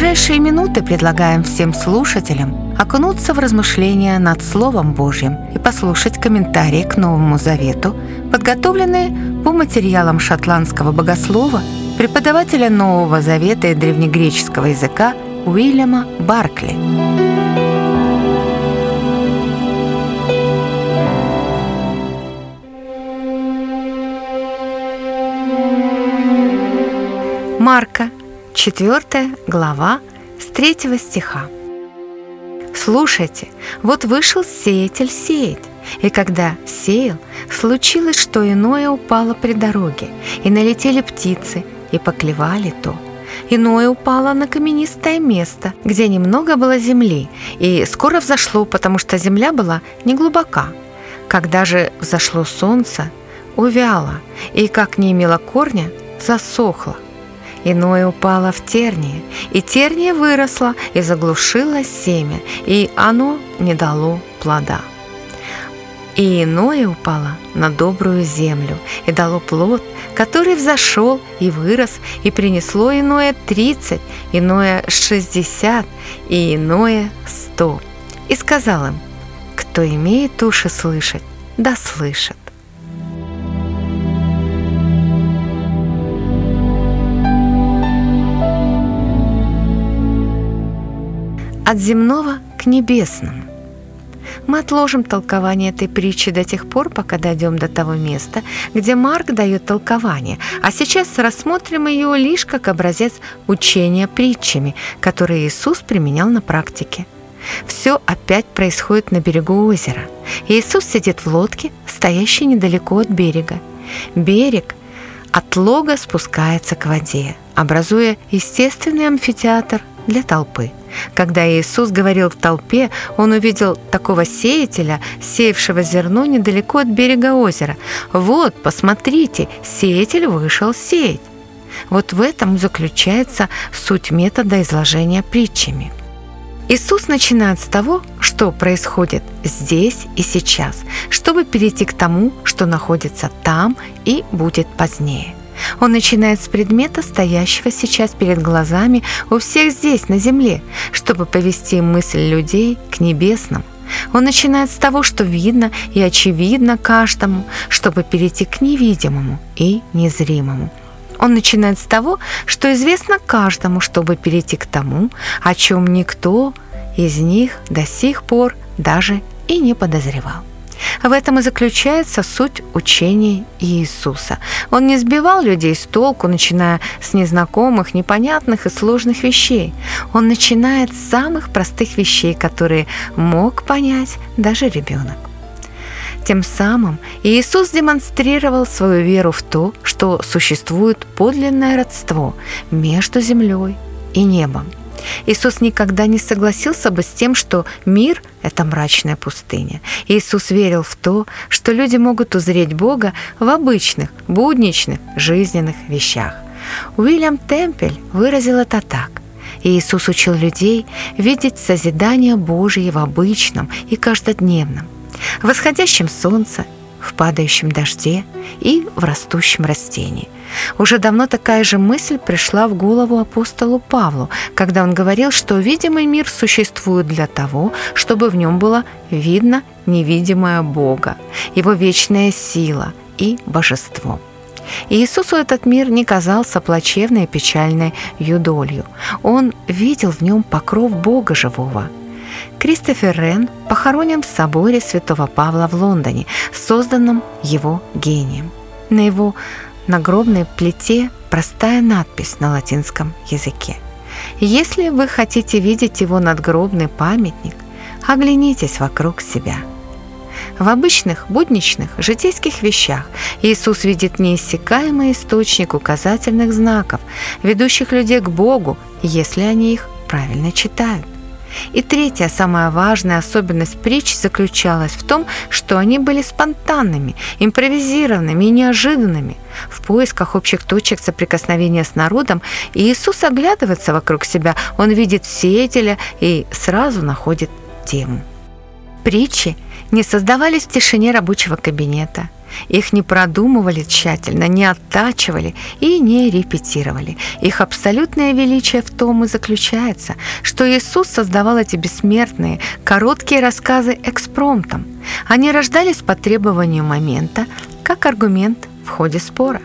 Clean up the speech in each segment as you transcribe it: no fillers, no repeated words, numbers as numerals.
ближайшие минуты предлагаем всем слушателям окунуться в размышления над Словом Божьим и послушать комментарии к Новому Завету, подготовленные по материалам шотландского богослова, преподавателя Нового Завета и древнегреческого языка Уильяма Баркли. Марка, 4 глава, с 3 стиха. «Слушайте, вот вышел сеятель сеять, и когда сеял, случилось, что иное упало при дороге, и налетели птицы, и поклевали то. Иное упало на каменистое место, где немного было земли, и скоро взошло, потому что земля была неглубока. Когда же взошло солнце, увяло, и, как не имело корня, засохло. Иное упало в тернии, и терния выросла и заглушила семя, и оно не дало плода. И иное упало на добрую землю, и дало плод, который взошел и вырос, и принесло иное 30, иное 60, и иное 100. И сказал им: кто имеет уши слышать, да слышит». От земного к небесному. Мы отложим толкование этой притчи до тех пор, пока дойдем до того места, где Марк дает толкование, а сейчас рассмотрим ее лишь как образец учения притчами, которые Иисус применял на практике. Все опять происходит на берегу озера. Иисус сидит в лодке, стоящей недалеко от берега. Берег от лога спускается к воде, образуя естественный амфитеатр для толпы. Когда Иисус говорил в толпе, Он увидел такого сеятеля, сеявшего зерно недалеко от берега озера. «Вот, посмотрите, сеятель вышел сеять». Вот в этом заключается суть метода изложения притчами. Иисус начинает с того, что происходит здесь и сейчас, чтобы перейти к тому, что находится там и будет позднее. Он начинает с предмета, стоящего сейчас перед глазами у всех здесь, на земле, чтобы повести мысль людей к небесному. Он начинает с того, что видно и очевидно каждому, чтобы перейти к невидимому и незримому. Он начинает с того, что известно каждому, чтобы перейти к тому, о чем никто из них до сих пор даже и не подозревал. В этом и заключается суть учения Иисуса. Он не сбивал людей с толку, начиная с незнакомых, непонятных и сложных вещей. Он начинает с самых простых вещей, которые мог понять даже ребенок. Тем самым Иисус демонстрировал свою веру в то, что существует подлинное родство между землей и небом. Иисус никогда не согласился бы с тем, что мир – это мрачная пустыня. Иисус верил в то, что люди могут узреть Бога в обычных, будничных, жизненных вещах. Уильям Темпель выразил это так: Иисус учил людей видеть созидание Божие в обычном и каждодневном, в восходящем солнце, в падающем дожде и в растущем растении. Уже давно такая же мысль пришла в голову апостолу Павлу, когда он говорил, что видимый мир существует для того, чтобы в нем было видно невидимое Бога, Его вечная сила и божество. И Иисусу этот мир не казался плачевной и печальной юдолью. Он видел в нем покров Бога живого. Кристофер Рен похоронен в соборе святого Павла в Лондоне, созданном его гением. На его нагробной плите простая надпись на латинском языке. Если вы хотите видеть его надгробный памятник, оглянитесь вокруг себя. В обычных, будничных, житейских вещах Иисус видит неиссякаемый источник указательных знаков, ведущих людей к Богу, если они их правильно читают. И третья, самая важная особенность притч заключалась в том, что они были спонтанными, импровизированными и неожиданными. В поисках общих точек соприкосновения с народом Иисус оглядывается вокруг себя, он видит сеятеля и сразу находит тему. Притчи не создавались в тишине рабочего кабинета Их не продумывали тщательно, не оттачивали и не репетировали. Их абсолютное величие в том и заключается, что Иисус создавал эти бессмертные, короткие рассказы экспромтом. Они рождались по требованию момента, как аргумент в ходе спора.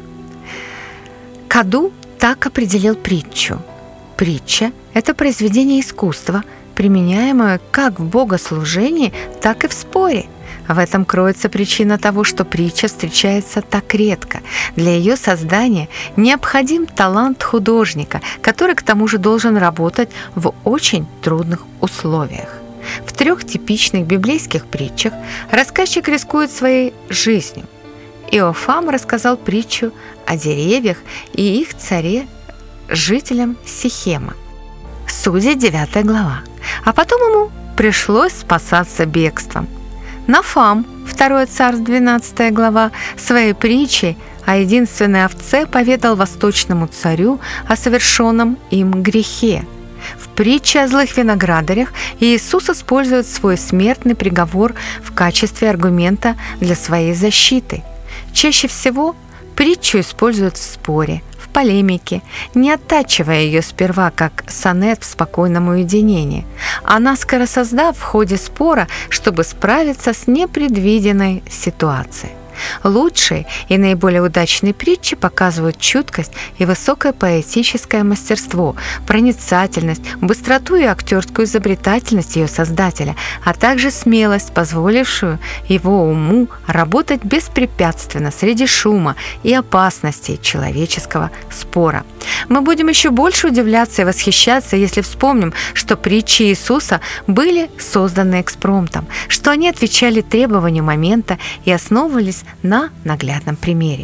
Каду так определил притчу. Притча – это произведение искусства, применяемое как в богослужении, так и в споре. В этом кроется причина того, что притча встречается так редко. Для ее создания необходим талант художника, который к тому же должен работать в очень трудных условиях. В 3 типичных библейских притчах рассказчик рискует своей жизнью. Иофам рассказал притчу о деревьях и их царе, жителям Сихема. Судьи 9 глава. А потом ему пришлось спасаться бегством. Нафам, 2 Царств 12 глава, своей притчей о единственной овце поведал восточному царю о совершенном им грехе. В притче о злых виноградарях Иисус использует свой смертный приговор в качестве аргумента для своей защиты. Чаще всего притчу используют в споре, в полемике, не оттачивая ее сперва как сонет в спокойном уединении, а наскоро создав в ходе спора, чтобы справиться с непредвиденной ситуацией. Лучшие и наиболее удачные притчи показывают чуткость и высокое поэтическое мастерство, проницательность, быстроту и актерскую изобретательность ее создателя, а также смелость, позволившую его уму работать беспрепятственно среди шума и опасностей человеческого спора. Мы будем еще больше удивляться и восхищаться, если вспомним, что притчи Иисуса были созданы экспромтом, что они отвечали требованию момента и основывались на наглядном примере.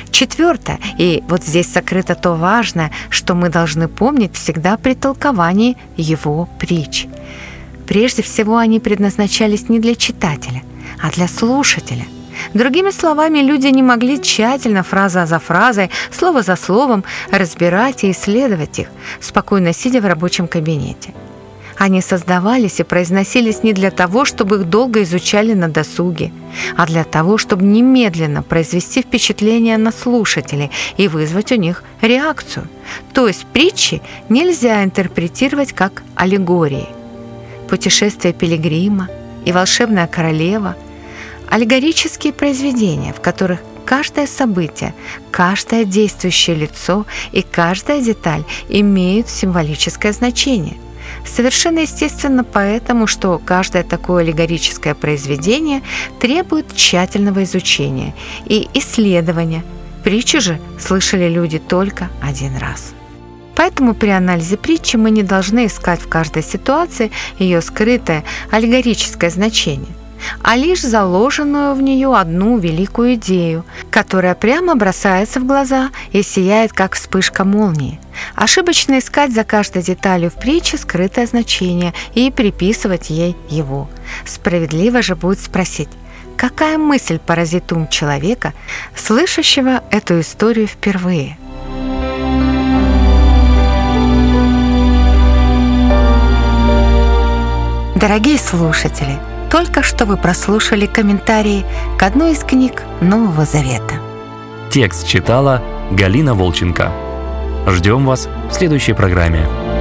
4. И вот здесь сокрыто то важное, что мы должны помнить всегда при толковании его притч. Прежде всего, они предназначались не для читателя, а для слушателя. Другими словами, люди не могли тщательно, фраза за фразой, слово за словом разбирать и исследовать их, спокойно сидя в рабочем кабинете. Они создавались и произносились не для того, чтобы их долго изучали на досуге, а для того, чтобы немедленно произвести впечатление на слушателей и вызвать у них реакцию. То есть притчи нельзя интерпретировать как аллегории. «Путешествие пилигрима» и «Волшебная королева» – аллегорические произведения, в которых каждое событие, каждое действующее лицо и каждая деталь имеют символическое значение. Совершенно естественно поэтому, что каждое такое аллегорическое произведение требует тщательного изучения и исследования. Притчи же слышали люди только один раз. Поэтому при анализе притчи мы не должны искать в каждой ситуации ее скрытое аллегорическое значение, а лишь заложенную в нее одну великую идею, которая прямо бросается в глаза и сияет, как вспышка молнии. Ошибочно искать за каждой деталью в притче скрытое значение и приписывать ей его. Справедливо же будет спросить, какая мысль поразит ум человека, слышащего эту историю впервые? Дорогие слушатели, только что вы прослушали комментарии к одной из книг Нового Завета. Текст читала Галина Волченко. Ждем вас в следующей программе.